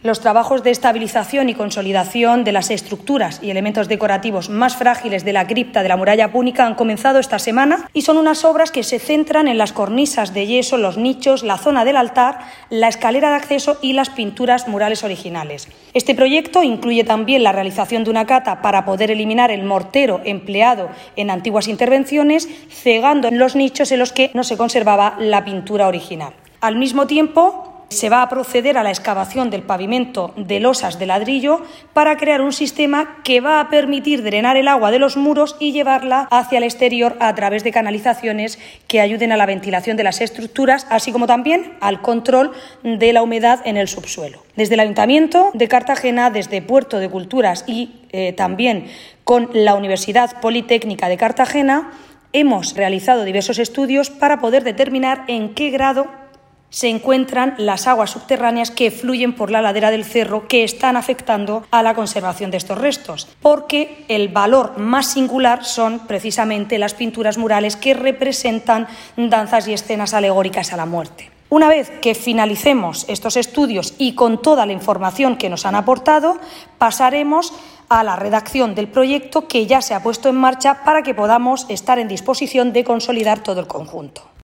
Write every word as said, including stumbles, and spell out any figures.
Los trabajos de estabilización y consolidación de las estructuras y elementos decorativos más frágiles de la cripta de la muralla púnica han comenzado esta semana y son unas obras que se centran en las cornisas de yeso, los nichos, la zona del altar, la escalera de acceso y las pinturas murales originales. Este proyecto incluye también la realización de una cata para poder eliminar el mortero empleado en antiguas intervenciones, cegando los nichos en los que no se conservaba la pintura original. Al mismo tiempo, se va a proceder a la excavación del pavimento de losas de ladrillo para crear un sistema que va a permitir drenar el agua de los muros y llevarla hacia el exterior a través de canalizaciones que ayuden a la ventilación de las estructuras, así como también al control de la humedad en el subsuelo. Desde el Ayuntamiento de Cartagena, desde Puerto de Culturas y eh, también con la Universidad Politécnica de Cartagena, hemos realizado diversos estudios para poder determinar en qué grado se encuentran las aguas subterráneas que fluyen por la ladera del cerro que están afectando a la conservación de estos restos, porque el valor más singular son precisamente las pinturas murales que representan danzas y escenas alegóricas a la muerte. Una vez que finalicemos estos estudios y con toda la información que nos han aportado, pasaremos a la redacción del proyecto que ya se ha puesto en marcha para que podamos estar en disposición de consolidar todo el conjunto.